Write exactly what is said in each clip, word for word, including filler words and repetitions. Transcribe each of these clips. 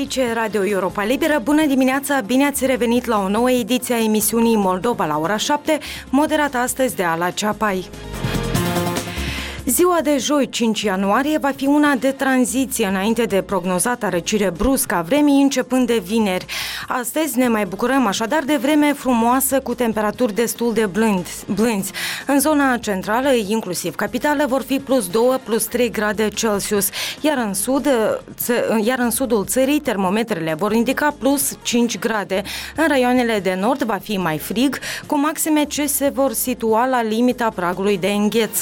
Aici e Radio Europa Liberă. Bună dimineața, bine ați revenit la o nouă ediție a emisiunii Moldova la ora șapte, moderată astăzi de Ala Ceapai. Ziua de joi, cinci ianuarie, va fi una de tranziție înainte de prognozata răcire bruscă a vremii, începând de vineri. Astăzi ne mai bucurăm așadar de vreme frumoasă cu temperaturi destul de blânzi. În zona centrală, inclusiv capitală, vor fi plus doi, plus trei grade Celsius, iar în, sud, iar în sudul țării termometrele vor indica plus cinci grade. În raioanele de nord va fi mai frig, cu maxime ce se vor situa la limita pragului de îngheț.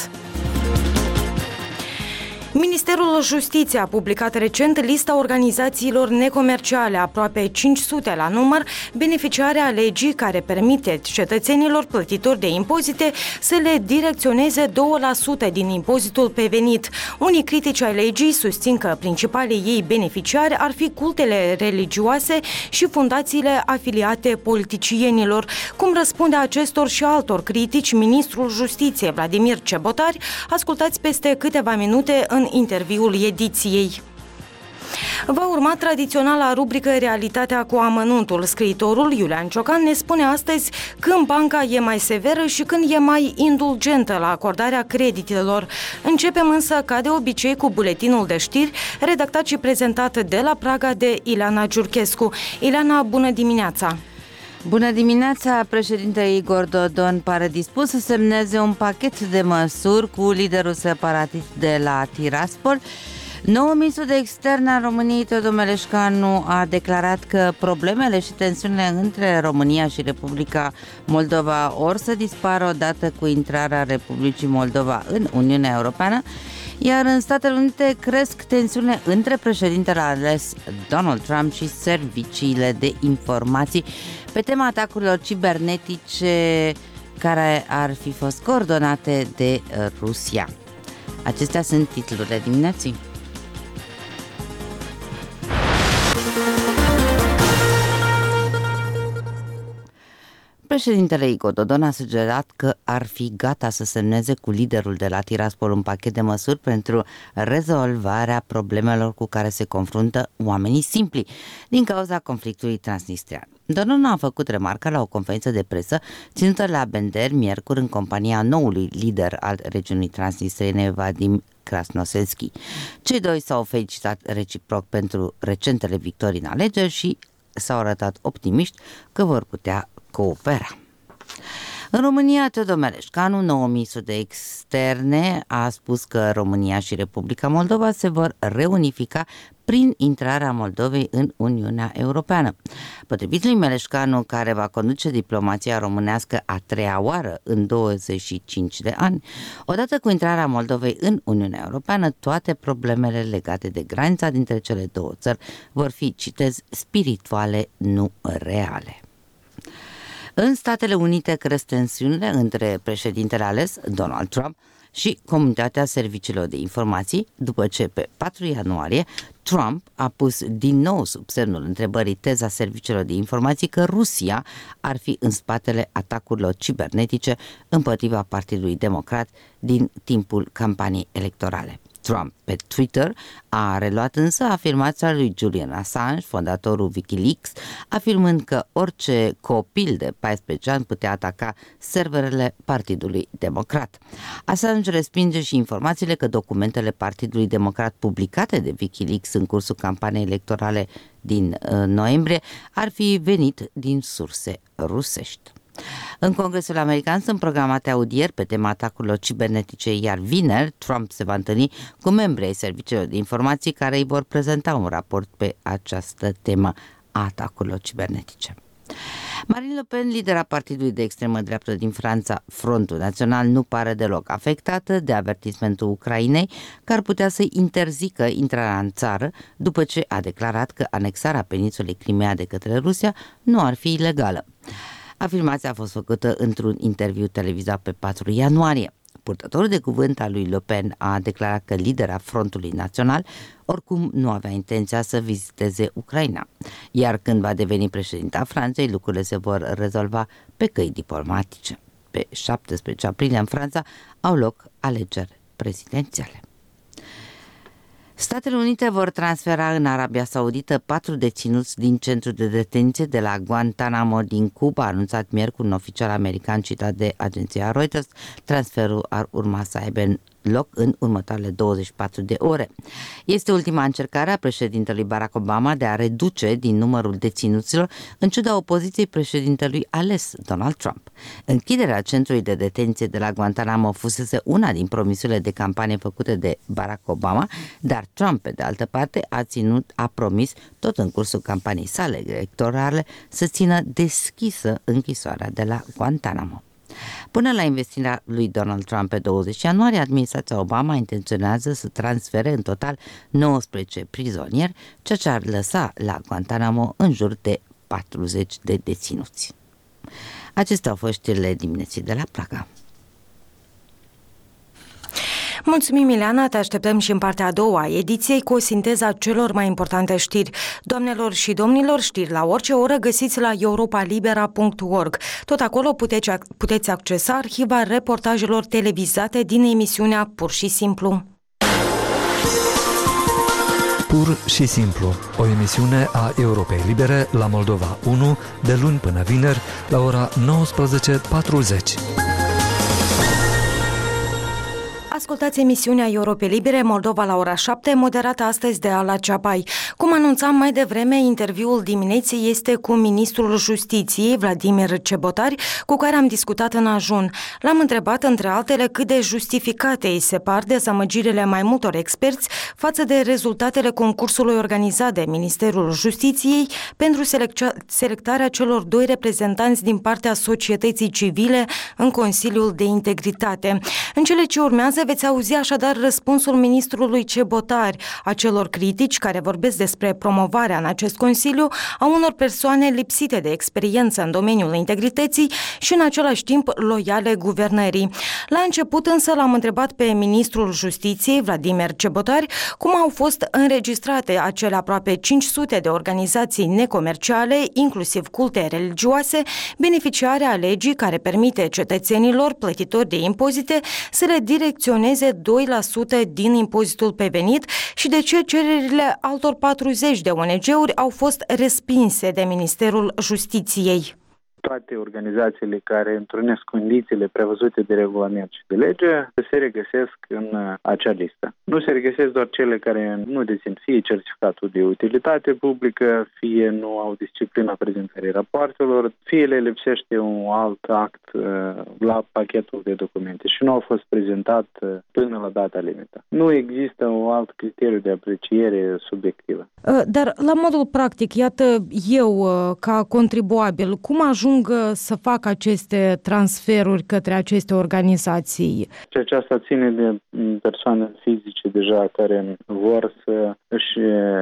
Ministerul Justiției a publicat recent lista organizațiilor necomerciale, aproape cinci sute la număr, beneficiare a legii care permite cetățenilor plătitori de impozite să le direcționeze doi la sută din impozitul pe venit. Unii critici ai legii susțin că principalii ei beneficiari ar fi cultele religioase și fundațiile afiliate politicienilor. Cum răspunde acestor și altor critici ministrul Justiției, Vladimir Cebotari? Ascultați peste câteva minute în interviul ediției. Va urma tradiționala rubrică Realitatea cu amănuntul. Scriitorul Iulian Ciocan ne spune astăzi când banca e mai severă și când e mai indulgentă la acordarea creditelor. Începem însă, ca de obicei, cu buletinul de știri, redactat și prezentat de la Praga de Ileana Giurchescu. Ileana, bună dimineața! Bună dimineața! Președintele Igor Dodon pare dispus să semneze un pachet de măsuri cu liderul separatist de la Tiraspol. Noul ministru de externe al României, Teodor Meleșcanu, a declarat că problemele și tensiunile între România și Republica Moldova or să dispară odată cu intrarea Republicii Moldova în Uniunea Europeană, iar în Statele Unite cresc tensiunile între președintele ales Donald Trump și serviciile de informații pe tema atacurilor cibernetice care ar fi fost coordonate de Rusia. Acestea sunt titlurile dimineții. Președintele Igor Dodon a sugerat că ar fi gata să semneze cu liderul de la Tiraspol un pachet de măsuri pentru rezolvarea problemelor cu care se confruntă oamenii simpli din cauza conflictului transnistrian. Dodon a făcut remarca la o conferință de presă ținută la Bender miercuri în compania noului lider al regiunii transnistriene, Vadim Krasnoselski. Cei doi s-au felicitat reciproc pentru recentele victorii în alegeri și s-au arătat optimiști că vor putea coopera. În România, Teodor Meleșcanu, nou ministru de externe, a spus că România și Republica Moldova se vor reunifica prin intrarea Moldovei în Uniunea Europeană. Potrivit lui Meleșcanu, care va conduce diplomația românească a treia oară în douăzeci și cinci de ani, odată cu intrarea Moldovei în Uniunea Europeană, toate problemele legate de granița dintre cele două țări vor fi, citez, spirituale, nu reale. În Statele Unite cresc tensiunile între președintele ales, Donald Trump, și comunitatea serviciilor de informații, după ce pe patru ianuarie Trump a pus din nou sub semnul întrebării teza serviciilor de informații că Rusia ar fi în spatele atacurilor cibernetice împotriva Partidului Democrat din timpul campaniei electorale. Trump pe Twitter a reluat însă afirmația lui Julian Assange, fondatorul Wikileaks, afirmând că orice copil de paisprezece ani putea ataca serverele Partidului Democrat. Assange respinge și informațiile că documentele Partidului Democrat publicate de Wikileaks în cursul campaniei electorale din uh, noiembrie ar fi venit din surse rusești. În Congresul American sunt programate audieri pe tema atacurilor cibernetice, iar vineri Trump se va întâlni cu membrii ai serviciilor de informații care îi vor prezenta un raport pe această temă a atacurilor cibernetice. Marine Le Pen, lidera partidului de extremă dreaptă din Franța, Frontul Național, nu pare deloc afectată de avertismentul Ucrainei că ar putea să interzică intrarea în țară după ce a declarat că anexarea peninsulei Crimea de către Rusia nu ar fi ilegală. Afirmația a fost făcută într-un interviu televizat pe patru ianuarie. Purtătorul de cuvânt al lui Le Pen a declarat că lidera Frontului Național oricum nu avea intenția să viziteze Ucraina, iar când va deveni președinta Franței, lucrurile se vor rezolva pe căi diplomatice. Pe șaptesprezece aprilie în Franța au loc alegeri prezidențiale. Statele Unite vor transfera în Arabia Saudită patru deținuți din centrul de detenție de la Guantanamo din Cuba, a anunțat miercuri un oficial american citat de agenția Reuters. Transferul ar urma să aibă loc în următoarele douăzeci și patru de ore. Este ultima încercare a președintelui Barack Obama de a reduce din numărul deținuților, în ciuda opoziției președintelui ales, Donald Trump. Închiderea centrului de detenție de la Guantanamo fusese una din promisiunile de campanie făcute de Barack Obama, dar Trump, pe de altă parte, a ținut, a promis, tot în cursul campaniei sale electorale, să țină deschisă închisoarea de la Guantanamo. Până la investirea lui Donald Trump pe douăzeci ianuarie, administrația Obama intenționează să transfere în total nouăsprezece prizonieri, ceea ce ar lăsa la Guantanamo în jur de patruzeci de deținuți. Acestea au fost știrile dimineții de la Praga. Mulțumim, Ileana, te așteptăm și în partea a doua a ediției cu o sinteză a celor mai importante știri. Doamnelor și domnilor, știri la orice oră găsiți la europa libera punct org. Tot acolo puteți, puteți accesa arhiva reportajelor televizate din emisiunea Pur și Simplu. Pur și Simplu, o emisiune a Europei Libere la Moldova unu, de luni până vineri, la ora nouăsprezece patruzeci. Ascultați emisiunea Europei Libere Moldova la ora șapte, moderată astăzi de Ala Ceapai. Cum anunțam mai devreme, interviul dimineții este cu ministrul Justiției, Vladimir Cebotari, cu care am discutat în ajun. L-am întrebat, între altele, cât de justificate îi se par dezamăgirile mai multor experți față de rezultatele concursului organizat de Ministerul Justiției pentru selectarea celor doi reprezentanți din partea societății civile în Consiliul de Integritate. În cele ce urmează veți auzi așadar răspunsul ministrului Cebotari a celor critici care vorbesc despre promovarea în acest Consiliu a unor persoane lipsite de experiență în domeniul integrității și în același timp loiale guvernării. La început însă l-am întrebat pe ministrul Justiției, Vladimir Cebotari, cum au fost înregistrate acele aproape cinci sute de organizații necomerciale, inclusiv culte religioase, beneficiare a legii care permite cetățenilor plătitori de impozite să le direcționeze doi la sută din impozitul pe venit și de ce cererile altor patruzeci de O N G-uri au fost respinse de Ministerul Justiției. Toate organizațiile care întrunesc condițiile prevăzute de regulament și de lege se regăsesc în acea listă. Nu se regăsesc doar cele care nu dețin fie certificatul de utilitate publică, fie nu au disciplina prezentării rapoartelor, fie le lipsește un alt act la pachetul de documente și nu au fost prezentat până la data limită. Nu există un alt criteriu de apreciere subiectivă. Dar la modul practic, iată eu ca contribuabil, cum ajung să facă aceste transferuri către aceste organizații? Și aceasta ține de persoane fizice deja care vor să își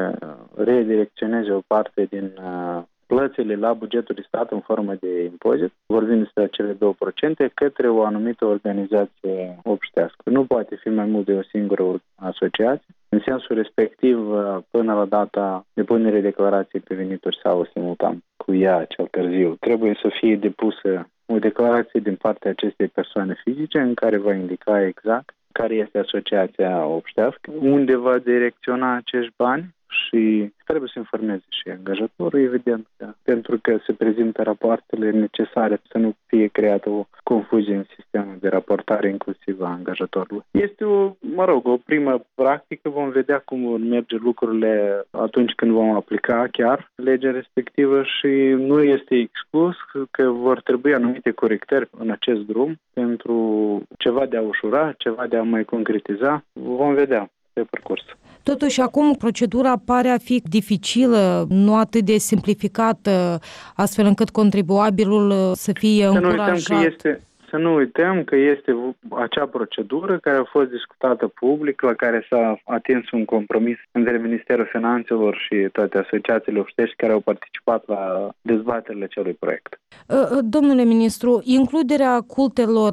redirecționeze o parte din plățile la bugetul de stat în formă de impozit, vorbim despre acele două procente, către o anumită organizație obștească. Nu poate fi mai mult de o singură asociație. În sensul respectiv, până la data depunerii declarației pe venituri sau simultan cu ea cel târziu, trebuie să fie depusă o declarație din partea acestei persoane fizice în care va indica exact care este asociația obștească, unde va direcționa acești bani și trebuie să informeze și angajatorul, evident, da, pentru că se prezintă rapoartele necesare să nu fie creată o confuzie în sistemul de raportare inclusiv a angajatorului. Este o, mă rog, o primă practică, vom vedea cum vor merge lucrurile atunci când vom aplica chiar legea respectivă și nu este exclus că vor trebui anumite corectări în acest drum pentru ceva de a ușura, ceva de a mai concretiza. Vom vedea pe parcurs. Totuși, acum procedura pare a fi dificilă, nu atât de simplificată, astfel încât contribuabilul să fie să încurajat. Nu uităm că este, să nu uităm că este acea procedură care a fost discutată public, la care s-a atins un compromis între Ministerul Finanțelor și toate asociațiile obștești care au participat la dezbaterile acelui proiect. Domnule ministru, includerea cultelor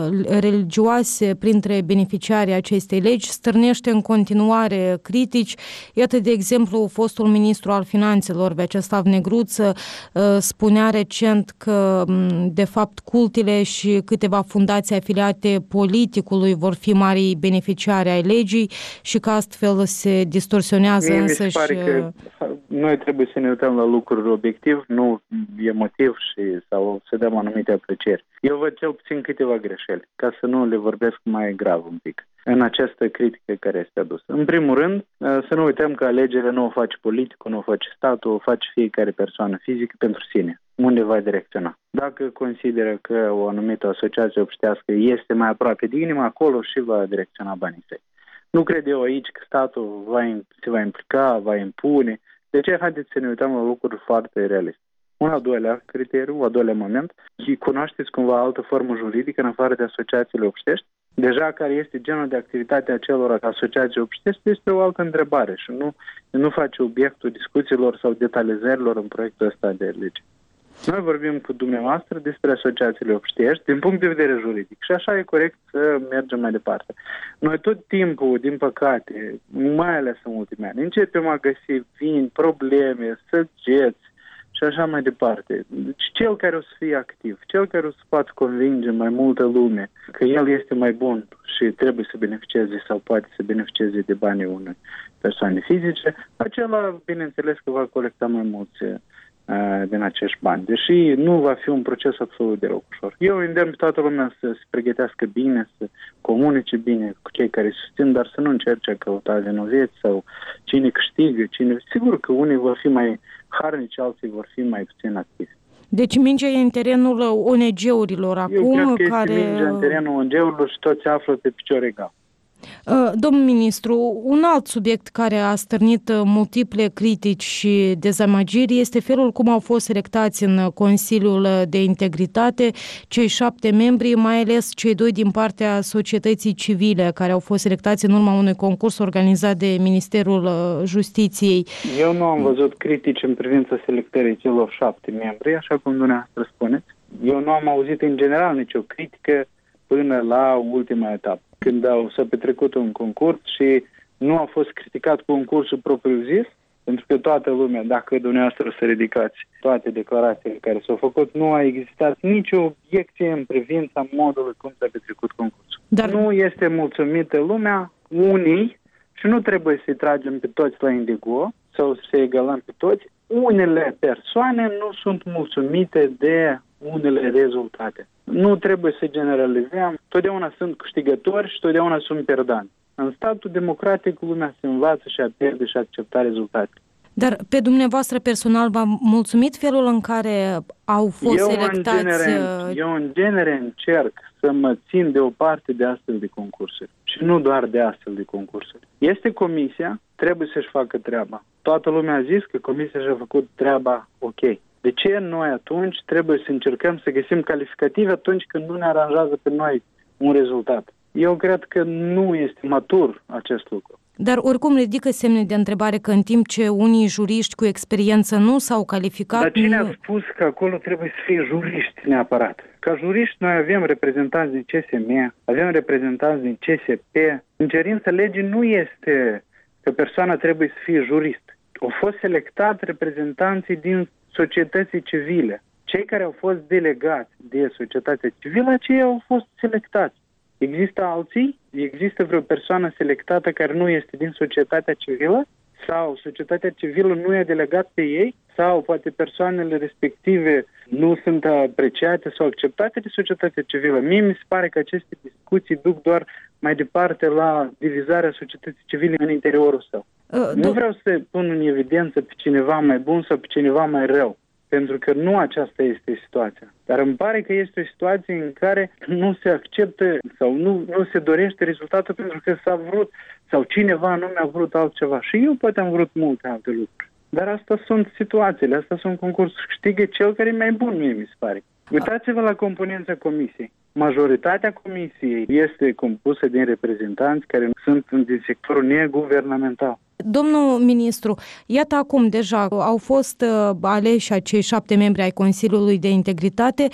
religioase printre beneficiarii acestei legi stârnește în continuare critici. Iată, de exemplu, fostul ministru al Finanțelor, Vyacheslav Negruță, spunea recent că, de fapt, cultele și câteva fundații afiliate politicului vor fi mari beneficiari ai legii și că astfel se distorsionează Mie însăși... mi se pare că noi trebuie să ne uităm la lucruri obiectiv, nu emotiv și sau să dăm anumite aprecieri. Eu văd cel puțin câteva greșeli, ca să nu le vorbesc mai grav un pic, în această critică care este adusă. În primul rând, să nu uităm că alegerile nu o face politicul, nu o face statul, o face fiecare persoană fizică pentru sine. Unde va direcționa? Dacă consideră că o anumită asociație obștească este mai aproape de inimă, acolo și va direcționa banii săi. Nu cred eu aici că statul va, se va implica, va impune. De ce? Haideți să ne uităm la lucruri foarte realiste. Un al doilea criteriu, un al doilea moment, și cunoașteți cumva altă formă juridică în afară de asociațiile obștești? Deja care este genul de activitate a celor asociații obștești este o altă întrebare și nu, nu face obiectul discuțiilor sau detalizărilor în proiectul ăsta de lege. Noi vorbim cu dumneavoastră despre asociațiile obștești din punct de vedere juridic și așa e corect să mergem mai departe. Noi tot timpul, din păcate, mai ales în ultimii ani, începem a găsi vini, probleme, săgeți și așa mai departe. Deci cel care o să fie activ, cel care o să poată convinge mai multă lume că el este mai bun și trebuie să beneficieze sau poate să beneficieze de banii unei persoane fizice, acela, bineînțeles că va colecta mai mulți din acești bani. Deși nu va fi un proces absolut deloc ușor. Eu îndemn pe toată lumea să se pregătească bine, să comunice bine cu cei care susțin, dar să nu încerce a căuta vinoveți sau cine câștigă, cine... Sigur că unii vor fi mai harnici, alții vor fi mai puțin activi. Deci mingea e în terenul O N G-urilor acum, Eu cred că care... este mingea în terenul O N G-urilor și toți se află pe picior egal. Domnul ministru, un alt subiect care a stârnit multiple critici și dezamăgiri este felul cum au fost selectați în Consiliul de Integritate cei șapte membri, mai ales cei doi din partea societății civile, care au fost selectați în urma unui concurs organizat de Ministerul Justiției. Eu nu am văzut critici în privința selectării celor șapte membri, așa cum dumneavoastră spuneți. Eu nu am auzit în general nicio critică până la ultima etapă, când au, s-a petrecut un concurs și nu a fost criticat concursul propriu-zis, pentru că toată lumea, dacă dumneavoastră să ridicați toate declarațiile care s-au făcut, nu a existat nicio obiecție în privința modului cum s-a petrecut concursul. Dar nu este mulțumită lumea, unii, și nu trebuie să-i tragem pe toți la indigo sau să egalăm pe toți, unele persoane nu sunt mulțumite de unele rezultate. Nu trebuie să generalizăm. Totdeauna sunt câștigători și totdeauna sunt perdanți. În statul democratic, lumea se învață și a pierde și a accepta rezultate. Dar pe dumneavoastră personal v-a mulțumit felul în care au fost eu selectați? În genere, eu în genere încerc să mă țin de o parte de astfel de concursuri. Și nu doar de astfel de concursuri. Este comisia, trebuie să-și facă treaba. Toată lumea a zis că comisia și-a făcut treaba ok. De ce noi atunci trebuie să încercăm să găsim calificative atunci când nu ne aranjează pe noi un rezultat? Eu cred că nu este matur acest lucru. Dar oricum ridică semne de întrebare că în timp ce unii juriști cu experiență nu s-au calificat... Dar cine nu... a spus că acolo trebuie să fie juriști neapărat? Ca juriști noi avem reprezentanți din C S M, avem reprezentanți din C S P. În cerința legii nu este că persoana trebuie să fie jurist. Au fost selectați reprezentanții din societății civile. Cei care au fost delegați de societatea civilă, aceia au fost selectați. Există alții? Există vreo persoană selectată care nu este din societatea civilă? Sau societatea civilă nu e delegat pe ei? Sau poate persoanele respective nu sunt apreciate sau acceptate de societatea civilă? Mie mi se pare că aceste discuții duc doar mai departe la divizarea societății civile în interiorul său. Uh, nu vreau să pun în evidență pe cineva mai bun sau pe cineva mai rău, pentru că nu aceasta este situația. Dar îmi pare că este o situație în care nu se acceptă sau nu, nu se dorește rezultatul pentru că s-a vrut sau cineva nu mi-a vrut altceva. Și eu poate am vrut multe alte lucruri. Dar astea sunt situațiile, astea sunt concursuri. Câștigă cel care e mai bun, mie mi se pare. Uitați-vă la componența comisiei. Majoritatea comisiei este compusă din reprezentanți care sunt din sectorul neguvernamental. Domnul ministru, iată acum deja au fost aleși acei șapte membri ai Consiliului de Integritate.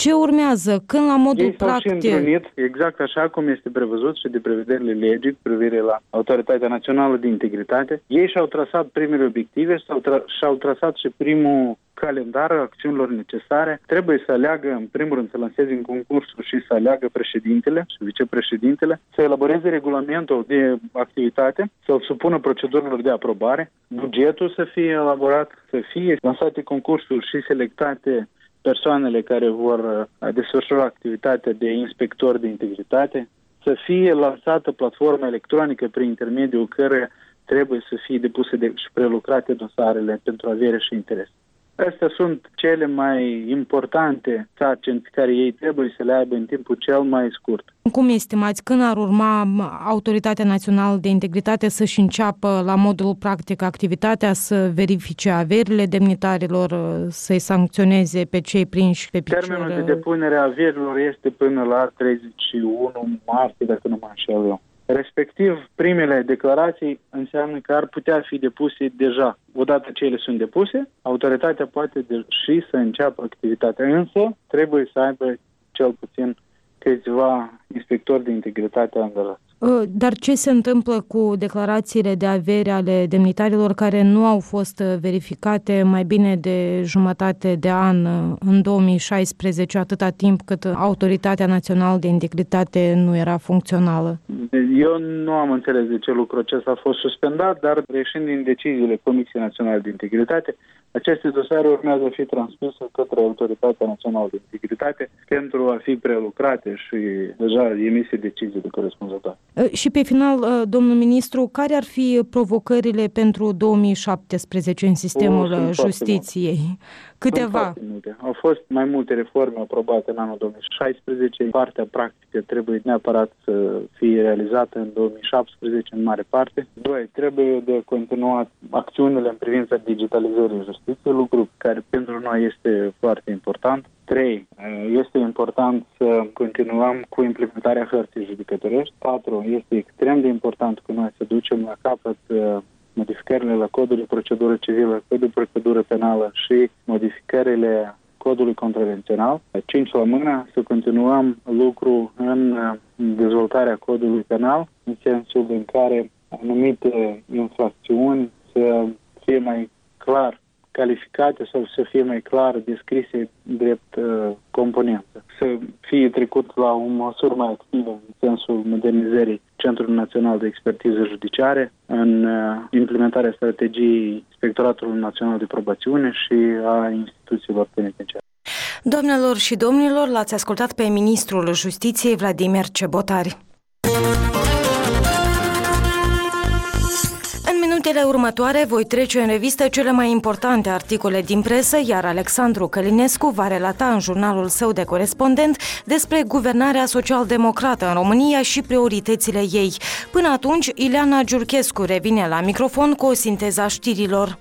Ce urmează? Când la modul Ei s-au practic? și întrunit, exact așa cum este prevăzut și de prevederile legii cu privire la Autoritatea Națională de Integritate. Ei și-au trasat primele obiective, și-au, tra- și-au trasat și primul calendar a acțiunilor necesare. Trebuie să aleagă, în primul rând, să lanseze în concursul și să aleagă președintele și vicepreședintele, să elaboreze regulamentul de activitate, să-l supună procedurilor de aprobare, bugetul să fie elaborat, să fie lansate concursuri și selectate persoanele care vor desfășura activitatea de inspector de integritate, să fie lansată platforma electronică prin intermediul căreia trebuie să fie depuse de, și prelucrate dosarele pentru avere și interes. Astea sunt cele mai importante sarcini pe care ei trebuie să le aibă în timpul cel mai scurt. Cum estimați, când ar urma Autoritatea Națională de Integritate să-și înceapă la modul practic activitatea, să verifice averile demnitarilor, să-i sancționeze pe cei prinși pe picior? Termenul de depunere a averilor este până la treizeci și unu martie, dacă nu mă înșel eu. Respectiv, primele declarații înseamnă că ar putea fi depuse deja. Odată ce ele sunt depuse, autoritatea poate și să înceapă activitatea, însă trebuie să aibă cel puțin câțiva inspectori de integritate angajați. Dar ce se întâmplă cu declarațiile de avere ale demnitarilor care nu au fost verificate mai bine de jumătate de an în două mii șaisprezece, atâta timp cât Autoritatea Națională de Integritate nu era funcțională? Eu nu am înțeles de ce lucrul acesta a fost suspendat, dar reieșind din deciziile Comisiei Naționale de Integritate, aceste dosare urmează a fi transpuse către Autoritatea Națională de Integritate pentru a fi prelucrate și deja emise decizii de corespunzătoare. Și pe final, domnul ministru, care ar fi provocările pentru două mii șaptesprezece în sistemul o, justiției? Câteva. Au fost mai multe reforme aprobate în anul două mii șaisprezece. Partea practică trebuie neapărat să fie realizată în două mii șaptesprezece în mare parte. Doi, trebuie de continuat acțiunile în privința digitalizării justiției, lucru care pentru noi este foarte important. Trei, este important să continuăm cu implementarea hărții judecătorești. Patru, este extrem de important că noi să ducem la capăt modificările la codul de procedură civilă, codul de procedură penală și modificările codului contravențional. Cinci la mână, să continuăm lucru în dezvoltarea codului penal, în sensul în care anumite infracțiuni să fie mai clar calificate sau să fie mai clar descrise drept uh, componență. Să fie trecut la o măsură mai activă în sensul modernizării Centrului Național de Expertiză Judiciare, în uh, implementarea strategiei Inspectoratului Național de Probațiune și a instituțiilor penitenciare. Doamnelor și domnilor, l-ați ascultat pe Ministrul Justiției Vladimir Cebotari. În minutele următoare voi trece în revistă cele mai importante articole din presă, iar Alexandru Călinescu va relata în jurnalul său de corespondent despre guvernarea social-democrată în România și prioritățile ei. Până atunci, Ileana Giurchescu revine la microfon cu o sinteză a știrilor.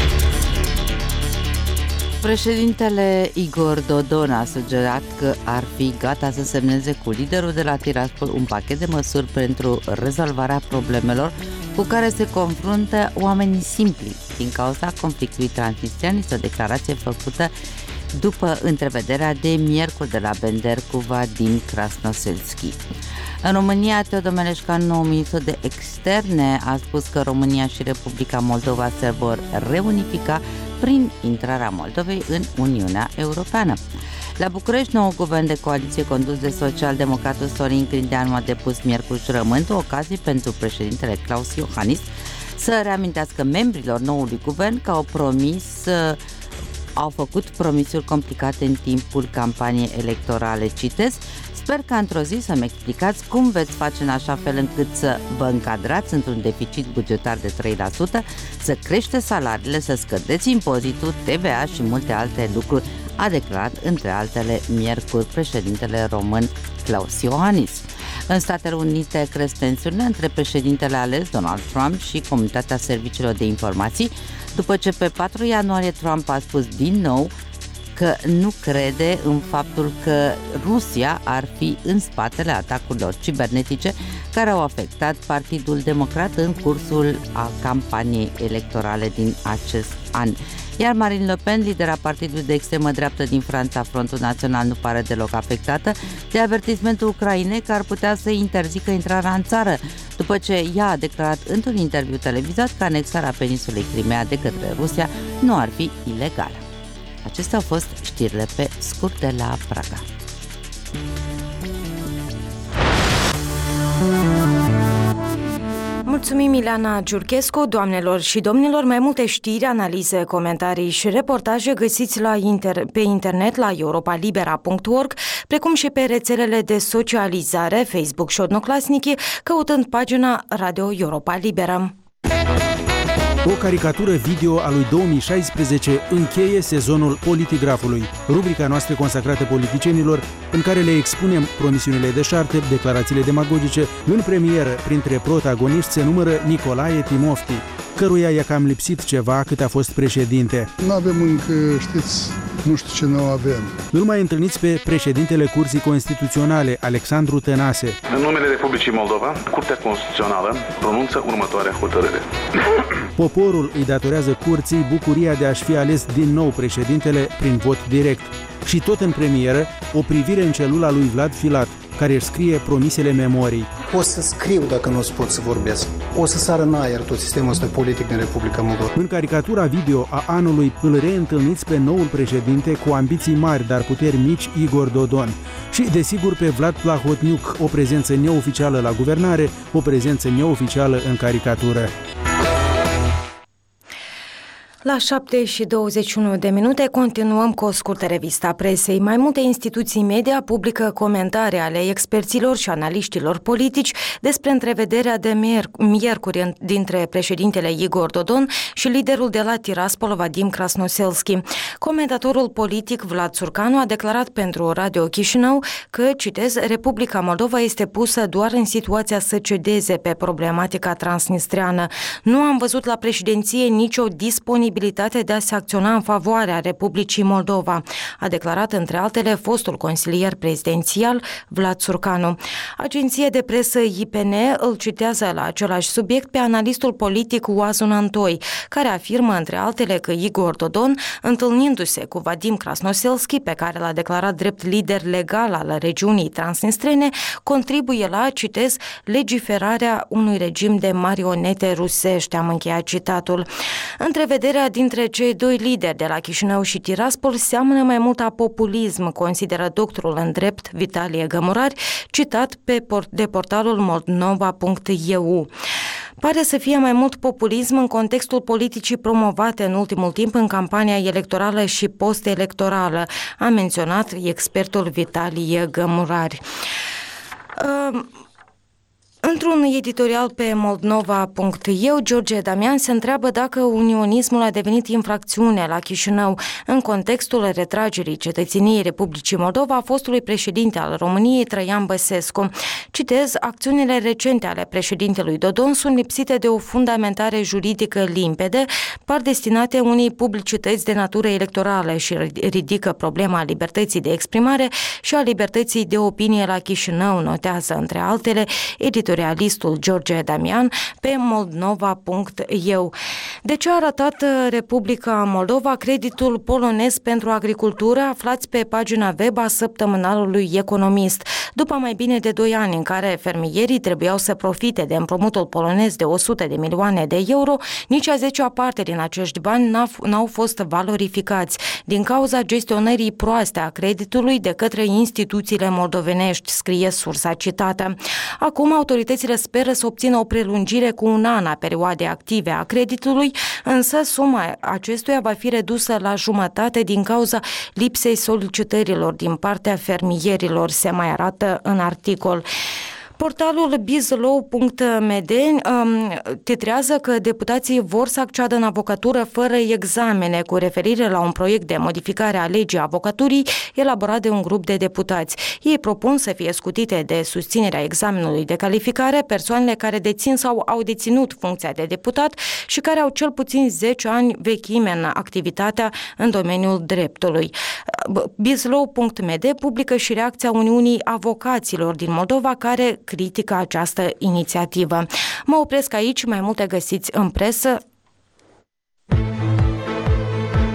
Președintele Igor Dodon a sugerat că ar fi gata să semneze cu liderul de la Tiraspol un pachet de măsuri pentru rezolvarea problemelor cu care se confruntă oamenii simpli din cauza conflictului transnistrian. Este o declarație făcută după întrevederea de miercuri de la Bendercuva din Krasnoselski. În România, Teodomeleșcan, nou ministru de externe, a spus că România și Republica Moldova se vor reunifica prin intrarea Moldovei în Uniunea Europeană. La București, nou guvern de coaliție condus de social-democratul Sorin Grindeanu a depus miercuri jurământ, o ocazie pentru președintele Klaus Iohannis să reamintească membrilor noului guvern că au promis, au făcut promisuri complicate în timpul campaniei electorale. Citez: sper că într-o zi să-mi explicați cum veți face în așa fel încât să vă încadrați într-un deficit bugetar de trei la sută, să creșteți salariile, să scădeți impozitul, T V A și multe alte lucruri, a declarat între altele miercuri președintele român Klaus Iohannis. În Statele Unite cresc tensiunile între președintele ales Donald Trump și comunitatea serviciilor de informații, după ce pe patru ianuarie Trump a spus din nou că nu crede în faptul că Rusia ar fi în spatele atacurilor cibernetice care au afectat Partidul Democrat în cursul a campaniei electorale din acest an. Iar Marine Le Pen, lidera partidului de extremă dreaptă din Franța, Frontul Național, nu pare deloc afectată de avertismentul Ucrainei că ar putea să interzică intrarea în țară, după ce ea a declarat într-un interviu televizat că anexarea peninsulei Crimea de către Rusia nu ar fi ilegală. Acestea au fost știrile pe scurt de la Praga. Mulțumim, Ileana Giurchescu. Doamnelor și domnilor, mai multe știri, analize, comentarii și reportaje găsiți la inter- pe internet la europa libera punct org, precum și pe rețelele de socializare Facebook și Odnoclasniki, căutând pagina Radio Europa Liberă. O caricatură video a lui două mii șaisprezece încheie sezonul Politigrafului, rubrica noastră consacrată politicienilor, în care le expunem promisiunile deșarte, declarațiile demagogice. În premieră, printre protagoniști, se numără Nicolae Timofti, căruia i-a cam lipsit ceva cât a fost președinte. Nu avem încă, știți, nu știu ce nu avem. Îl mai întâlniți pe președintele Curții Constituționale, Alexandru Tănase. În numele Republicii Moldova, Curtea Constituțională pronunță următoarea hotărâre. Poporul îi datorează curții bucuria de a-și fi ales din nou președintele prin vot direct. Și tot în premieră, o privire în celula lui Vlad Filat, care își scrie promisele memorii. O să scriu dacă nu o să pot să vorbesc. O să sară în aer tot sistemul ăsta politic din Republica Moldova. În caricatura video a anului îl reîntâlniți pe noul președinte cu ambiții mari, dar puteri mici, Igor Dodon. Și, desigur, pe Vlad Plahotniuc, o prezență neoficială la guvernare, o prezență neoficială în caricatură. La șapte și douăzeci și unu de minute continuăm cu o scurtă revistă a presei. Mai multe instituții media publică comentarii ale experților și analiștilor politici despre întrevederea de miercuri dintre președintele Igor Dodon și liderul de la Tiraspol, Vadim Krasnoselski. Comentatorul politic Vlad Surcanu a declarat pentru Radio Chișinău că, citez, Republica Moldova este pusă doar în situația să cedeze pe problematica transnistreană. Nu am văzut la președinție nicio disponibilitate de a se acționa în favoarea Republicii Moldova, a declarat între altele fostul consilier prezidențial Vlad Surcanu. Agenția de presă I P N îl citează la același subiect pe analistul politic Oazun Antoi, care afirmă între altele că Igor Dodon, întâlnindu-se cu Vadim Krasnoselski, pe care l-a declarat drept lider legal al regiunii transnistrene, contribuie la, citez, legiferarea unui regim de marionete rusești, am încheiat citatul. Întrevederea dintre cei doi lideri de la Chișinău și Tiraspol seamănă mai mult a populism, consideră doctorul în drept Vitalie Gămurari, citat pe port- de portalul moldnova punct e u. Pare să fie mai mult populism în contextul politicii promovate în ultimul timp în campania electorală și post-electorală, a menționat expertul Vitalie Gămurari. Uh, Într-un editorial pe moldnova punct e u, George Damian se întreabă dacă unionismul a devenit infracțiune la Chișinău în contextul retragerii cetățeniei Republicii Moldova a fostului președinte al României, Traian Băsescu. Citez, acțiunile recente ale președintelui Dodon sunt lipsite de o fundamentare juridică limpede, par destinate unei publicități de natură electorală și ridică problema libertății de exprimare și a libertății de opinie la Chișinău, notează între altele editorial realistul George Damian pe moldnova punct e u. De ce a arătat Republica Moldova creditul polonez pentru agricultură? Aflați pe pagina web a săptămânalului Economist. După mai bine de doi ani în care fermierii trebuiau să profite de împrumutul polonez de o sută de milioane de euro, nici a zecea parte din acești bani n-au fost valorificați din cauza gestionării proaste a creditului de către instituțiile moldovenești, scrie sursa citată. Acum autoritățile speră să obțină o prelungire cu un an a perioadei active a creditului, însă suma acestuia va fi redusă la jumătate din cauza lipsei solicitărilor din partea fermierilor, se mai arată în articol. Portalul bizlaw punct m d um, titrează că deputații vor să acceadă în avocatură fără examene, cu referire la un proiect de modificare a legii avocaturii elaborat de un grup de deputați. Ei propun să fie scutite de susținerea examenului de calificare persoanele care dețin sau au deținut funcția de deputat și care au cel puțin zece ani vechime în activitatea în domeniul dreptului. bizlaw punct m d publică și reacția Uniunii Avocaților din Moldova, care critică această inițiativă. Mă opresc aici, mai multe găsiți în presă.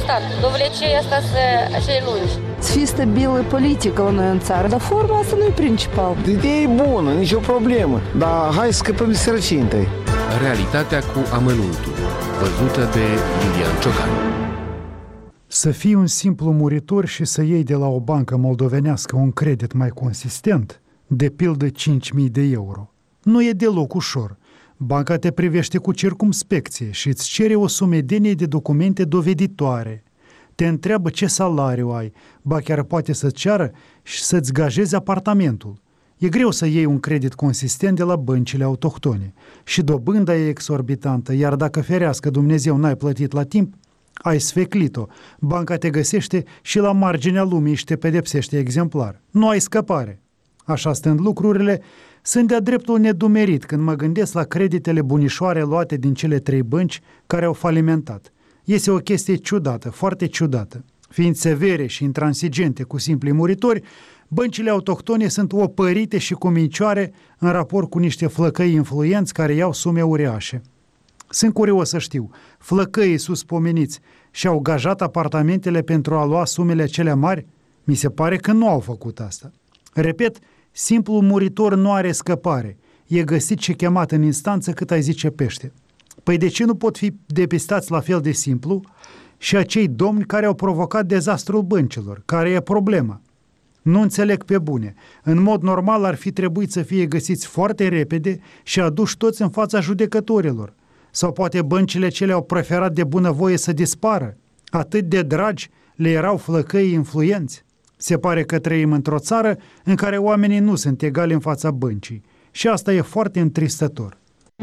stat. Dovlecei asta să așa lungi. Să fie stabilă politică la noi în țară, dar forma asta nu e principal. Ideea e bună, nicio problemă, dar hai să scăpăm de sărăcie întâi. Realitatea cu amănuntul, văzută de Lilian Ciocan. Să fii un simplu muritor și să iei de la o bancă moldovenească un credit mai consistent, de pildă cinci mii de euro, nu e deloc ușor. Banca te privește cu circumspecție și îți cere o sumedenie de documente doveditoare. Te întreabă ce salariu ai, ba chiar poate să ceară și să-ți gajeze apartamentul. E greu să iei un credit consistent de la băncile autohtone și dobânda e exorbitantă, iar dacă ferească Dumnezeu n-ai plătit la timp, ai sfeclit-o. Banca te găsește și la marginea lumii și te pedepsește exemplar. Nu ai scăpare. Așa stând lucrurile, sunt de-a dreptul nedumerit când mă gândesc la creditele bunișoare luate din cele trei bănci care au falimentat. Este o chestie ciudată, foarte ciudată. Fiind severe și intransigente cu simplii muritori, băncile autohtone sunt opărite și cu mincioare în raport cu niște flăcăi influenți care iau sume uriașe. Sunt curios să știu, flăcăii suspomeniți și-au gajat apartamentele pentru a lua sumele acelea mari? Mi se pare că nu au făcut asta. Repet, simplul muritor nu are scăpare. E găsit și chemat în instanță cât ai zice pește. Păi de ce nu pot fi depistați la fel de simplu și acei domni care au provocat dezastrul băncilor? Care e problema? Nu înțeleg pe bune. În mod normal ar fi trebuit să fie găsiți foarte repede și aduși toți în fața judecătorilor. Sau poate băncile cele au preferat de bunăvoie să dispară. Atât de dragi le erau flăcăii influenți. Se pare că trăim într-o țară în care oamenii nu sunt egali în fața băncii. Și asta e foarte întristător.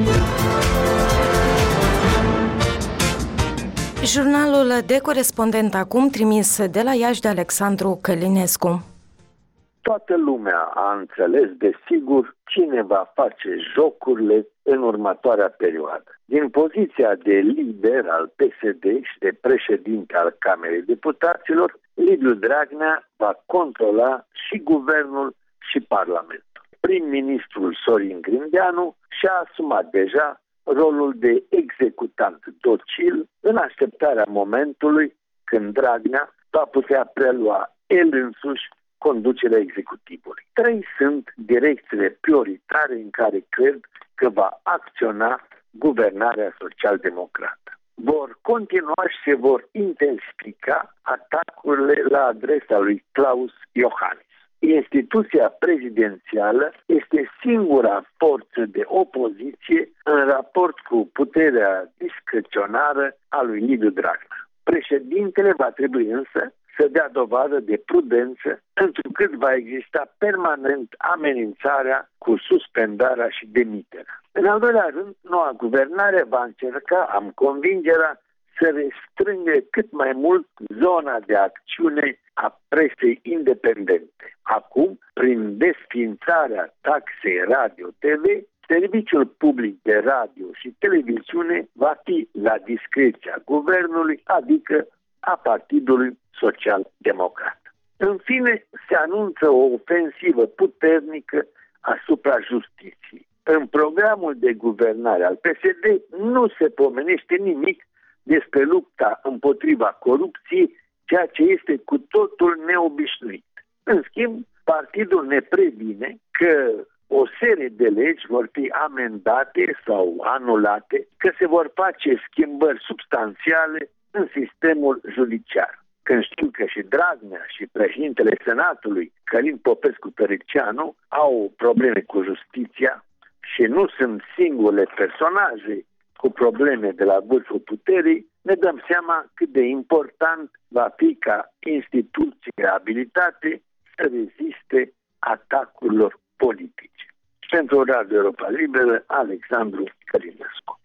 Jurnalul de corespondent acum, trimis de la Iași de Alexandru Călinescu. Toată lumea a înțeles, desigur, cine va face jocurile în următoarea perioadă. Din poziția de lider al P S D și de președinte al Camerei Deputaților, Liviu Dragnea va controla și guvernul și Parlamentul. Prim-ministrul Sorin Grindeanu și-a asumat deja rolul de executant docil în așteptarea momentului când Dragnea va putea prelua el însuși conducerea executivului. Trei sunt direcțiile prioritare în care cred că va acționa guvernarea social-democrată. Vor continua și se vor intensifica atacurile la adresa lui Klaus Iohannis. Instituția prezidențială este singura forță de opoziție în raport cu puterea discreționară a lui Liviu Dragnea. Președintele va trebui însă să dea dovadă de prudență, întrucât va exista permanent amenințarea cu suspendarea și demiterea. În al doilea rând, noua guvernare va încerca, am convingerea, să restrângă cât mai mult zona de acțiune a presei independente. Acum, prin desființarea taxei radio-T V, serviciul public de radio și televiziune va fi la discreția guvernului, adică a Partidului Social-Democrat. În fine, se anunță o ofensivă puternică asupra justiției. În programul de guvernare al P S D nu se pomenește nimic despre lupta împotriva corupției, ceea ce este cu totul neobișnuit. În schimb, partidul ne previne că o serie de legi vor fi amendate sau anulate, că se vor face schimbări substanțiale în sistemul judiciar. Când știm că și Dragnea și președintele Senatului, Călin Popescu-Tăriceanu, au probleme cu justiția și nu sunt singure personaje cu probleme de la vârful puterii, ne dăm seama cât de important va fi ca instituțiile abilitate să reziste atacurilor politice. Pentru Radio Europa Liberă, Alexandru Călinescu.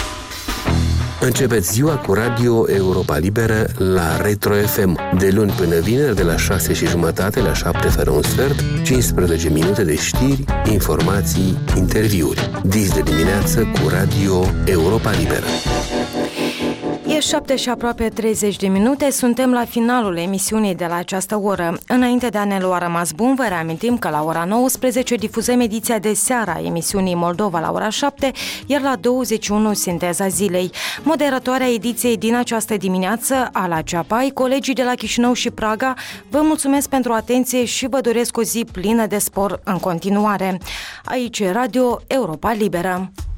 Începeți ziua cu Radio Europa Liberă la Retro F M. De luni până vineri, de la șase și jumătate la șapte fără un sfert, cincisprezece minute de știri, informații, interviuri. Dis de dimineață cu Radio Europa Liberă. E șapte și aproape treizeci de minute, suntem la finalul emisiunii de la această oră. Înainte de a ne lua rămas bun, vă reamintim că la ora nouăsprezece difuzăm ediția de seară a emisiunii Moldova la ora șapte, iar la douăzeci și unu Sinteza zilei. Moderatoarea ediției din această dimineață, Ala Ceapai, colegii de la Chișinău și Praga, vă mulțumesc pentru atenție și vă doresc o zi plină de spor în continuare. Aici e Radio Europa Liberă.